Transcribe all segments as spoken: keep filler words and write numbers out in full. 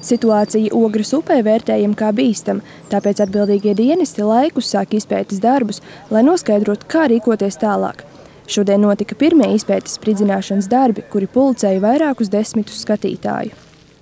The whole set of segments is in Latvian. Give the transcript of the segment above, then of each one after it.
Situācija Ogres upē vērtējama kā bīstama, tāpēc atbildīgie dienesti laikus sāk izpētes darbus, lai noskaidrotu, kā rīkoties tālāk. Šodien notika pirmie izpētes spridzināšanas darbi, kuri pulcēja vairākus desmitus skatītāju.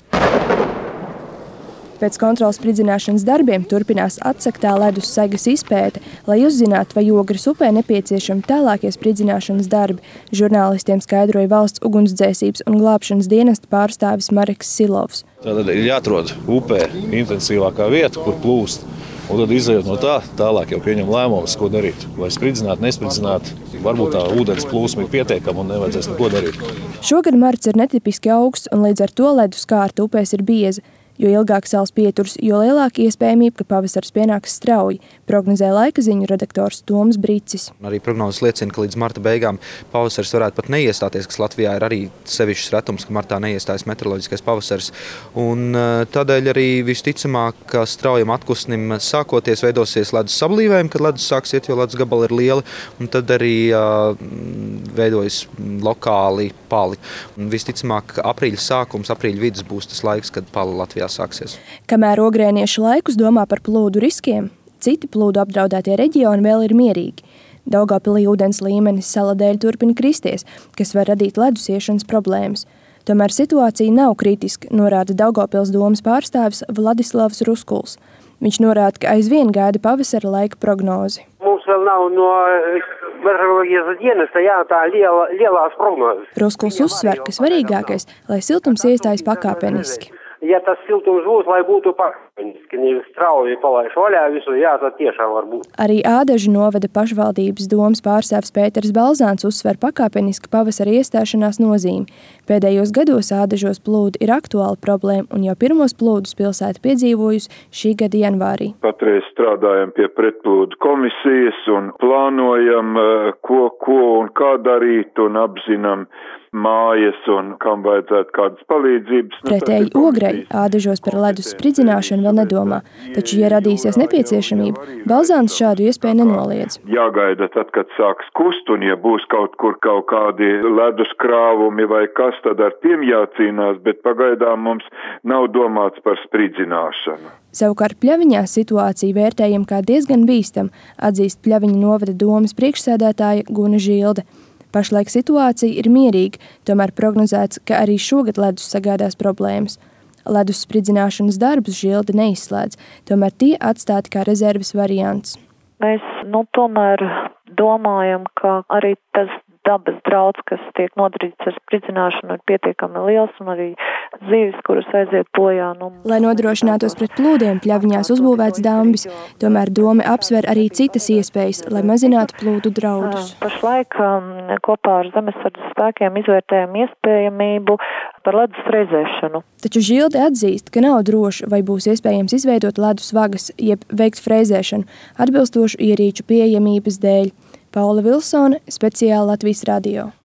Pēc kontroles spridzināšanas darbiem turpinās atsaktā ledus segas izpēte, lai uzzinātu, vai Ogres upē nepieciešami tālākie spridzināšanas darbi. Žurnālistiem skaidroja valsts ugunsdzēsības un glābšanas dienesta pārstāvis Mareks Silovs. Tātad ir jāatrod upē intensīvākā vieta, kur plūst. Un tad izējot no tā, tālāk jau pieņem lēmumus, ko darīt. Vai spridzināt, nespridzināt, varbūt tā ūdens plūsma ir pietiekama un nevajadzēs neko darīt. Šogad marts ir netipiski augsts un līdz ar to ledus kārta upēs ir bieza. Jo ilgāk sals pieturs, jo lielāka iespējamība, ka pavasars pienāks strauji, prognozē laika ziņu redaktors Toms Bricis. Arī prognozes liecina, ka līdz marta beigām pavasars varētu pat neiestāties, kas Latvijā ir arī sevišķs retums, ka martā neiestājas meteoroloģiskais pavasars. Un tādēļ arī visticamāk, ka straujam atkusnim sākoties veidosies ledus sablīvējumi, kad ledus sāks iet, jo ledus gabali ir lieli, un tad arī uh, veidojas lokāli pali. Un visticamāk, aprīļa sākums, aprīļa vidus būs tas laiks, kad pali Latvijā sāksies. Kamēr ogrēnieši laikus domā par plūdu riskiem, citi plūdu apdraudētie reģioni vēl ir mierīgi. Daugavpilī ūdens līmenis sala dēļ turpina kristies, kas var radīt ledus iešanas problēmas. Tomēr situācija nav kritiska, norāda Daugavpils domas pārstāvis Vladislavs Ruskuls. Viņš norāda, ka aizvien gaida pavasara laika prognozi. Mums vēl nav no meteoroloģijas dienesta jātā liela, lielās prognozes. Ruskuls uzsver, ka svarīgākais, lai siltums iestājas pakāpeniski. Ja tas siltums būs, lai būtu pakāpeniski, nevis strauji palaiž vaļā visu, jā, tad tiešām var būt. Arī Ādažu novada pašvaldības domas pārstāvis Pēters Balzāns uzsver pakāpeniski pavasara iestāšanās nozīmi. Pēdējos gados Ādažos plūdi ir aktuāla problēma, un jau pirmos plūdus pilsēta piedzīvojusi šī gada janvārī. Patreiz strādājam pie pretplūdu komisijas un plānojam, ko, ko un kā darīt, un apzinam mājas un kam vajadzētu kādas palīdzības. Pretēji Ogrei Ādažos par ledus spridzināšanu vēl nedomā, taču, ja radīsies nepieciešamība, Balzāns šādu iespēju nenoliedz. Jāgaida tad, kad sāks kust, un ja būs kaut kur kaut kādi ledus krāvumi vai kas, tad ar tiem jācīnās, bet pagaidām mums nav domāts par spridzināšanu. Savukārt Pļaviņā situācija vērtējama kā diezgan bīstam, atzīst Pļaviņa novada domas priekšsēdētāja Guna Žilde. Pašlaik situācija ir mierīga, tomēr prognozēts, ka arī šogad ledus sagādās problēmas. Ledus spridzināšanas darbus Žilde neizslēdz, tomēr tie atstāti kā rezerves variants. Mēs nu, tomēr domājam, ka arī tas dabas drauds, kas tiek nodarīts ar spridzināšanu, ir pietiekami liels un arī zīves, kuras aiziet bojā. Nu, Lai nodrošinātos pret plūdiem, Pļaviņās uzbūvēts dambis, tomēr doma apsver arī citas iespējas, lai mazinātu plūdu draudus. Pašlaik kopā ar zemesardzes spēkiem izvērtējam iespējamību par ledus frezēšanu. Taču Žilde atzīst, ka nav droši, vai būs iespējams izveidot ledus vagas, jeb veikt frezēšanu atbilstošu ierīču pieejamības dēļ. Paula Vilsone, speciāli Latvijas radio.